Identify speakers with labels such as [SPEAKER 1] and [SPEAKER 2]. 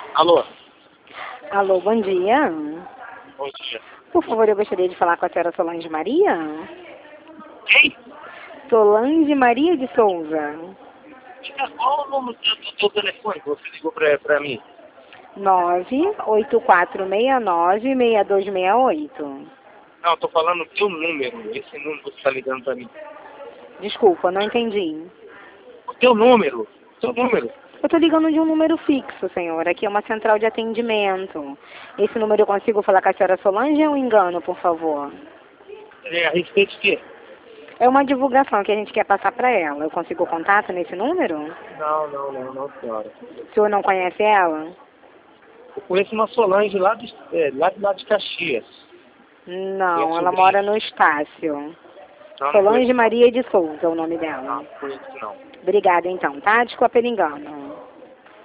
[SPEAKER 1] Alô?
[SPEAKER 2] Alô, bom dia.
[SPEAKER 1] Bom dia.
[SPEAKER 2] Por favor, eu gostaria de falar com a senhora Solange Maria.
[SPEAKER 1] Quem?
[SPEAKER 2] Solange Maria de Souza.
[SPEAKER 1] Qual o número do teu telefone que você ligou pra mim?
[SPEAKER 2] 98469-6268.
[SPEAKER 1] Não, eu tô falando o teu número. Esse número que você tá ligando pra mim.
[SPEAKER 2] Desculpa, não entendi.
[SPEAKER 1] O teu número. O teu número.
[SPEAKER 2] Eu estou ligando de um número fixo, senhor. Aqui é uma central de atendimento. Esse número eu consigo falar com a senhora Solange ou engano, por favor?
[SPEAKER 1] É a respeito de quê?
[SPEAKER 2] É uma divulgação que a gente quer passar para ela. Eu consigo contato nesse número?
[SPEAKER 1] Não, senhora.
[SPEAKER 2] O senhor não conhece ela?
[SPEAKER 1] Eu conheço uma Solange lá de Caxias. Minha
[SPEAKER 2] Não, ela
[SPEAKER 1] sobrinha.
[SPEAKER 2] mora no Estácio.
[SPEAKER 1] Não
[SPEAKER 2] Solange
[SPEAKER 1] conheço, não.
[SPEAKER 2] Maria de Souza é o nome dela.
[SPEAKER 1] Não conheço, não.
[SPEAKER 2] Obrigada, então, tá? Desculpa pelo engano.